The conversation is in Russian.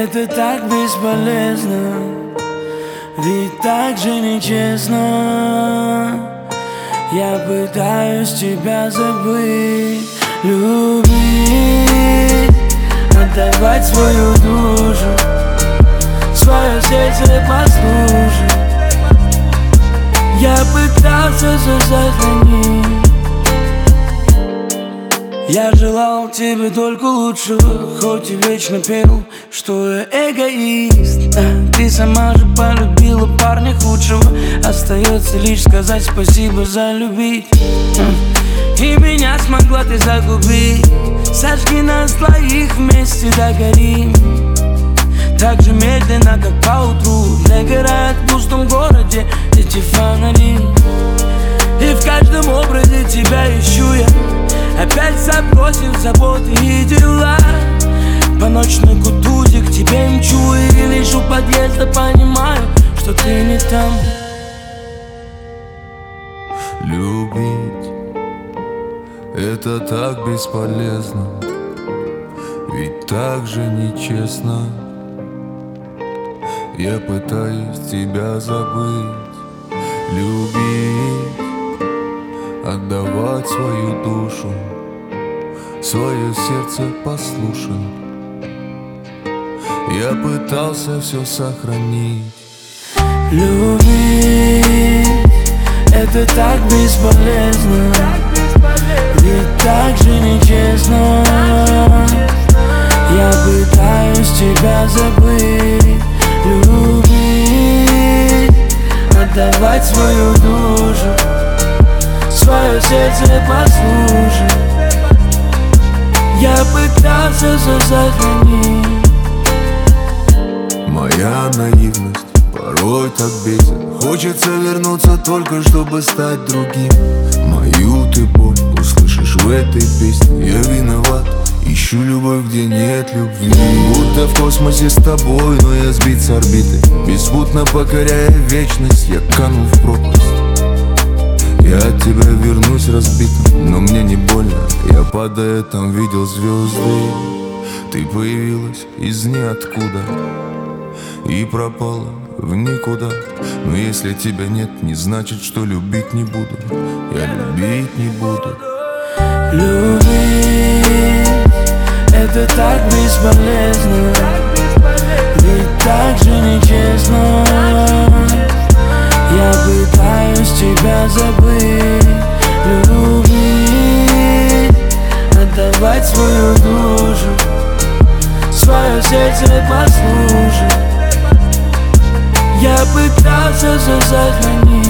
Это так бесполезно, ведь так же нечестно. Я пытаюсь тебя забыть, любить, отдавать свою душу, свое сердце послушать. Я пытался все сохранить. Я желал тебе только лучшего, хоть и вечно пел, что я эгоист. Ты сама же полюбила парня худшего. Остается лишь сказать спасибо за любить. И меня смогла ты загубить. Сожги нас двоих, вместе догорим. Так же медленно, как поутру догорают в пустом городе эти фонари. И в каждом образе тебя ищу я, опять забросив заботы и дела. По ночной кутузе к тебе мчу, и лишь у подъезда понимаю, что ты не там. Любить — это так бесполезно, ведь так же нечестно. Я пытаюсь тебя забыть, любить, отдавать свою душу, свое сердце послушать. Я пытался все сохранить. Любить — это так бесполезно, ведь так же нечестно. Я пытаюсь тебя забыть, любить, отдавать свою душу, свое сердце послушать. Я пытался все сохранить. Моя наивность порой так бесит. Хочется вернуться только, чтобы стать другим. Мою ты боль услышишь в этой песне. Я виноват, ищу любовь, где нет любви. Будто в космосе с тобой, но я сбит с орбиты. Беспутно покоряя вечность, я канул в пропасть. Я от тебя вернусь разбитым, но мне не больно. Я падая там видел звезды. Ты появилась из ниоткуда и пропала в никуда. Но если тебя нет, не значит, что любить не буду. Я любить не буду. Любить — это так бесполезно, ведь так же нечестно. Я пытаюсь тебя забыть, любить, отдавать свою душу, свое сердце послушать. Я пытался все сохранить.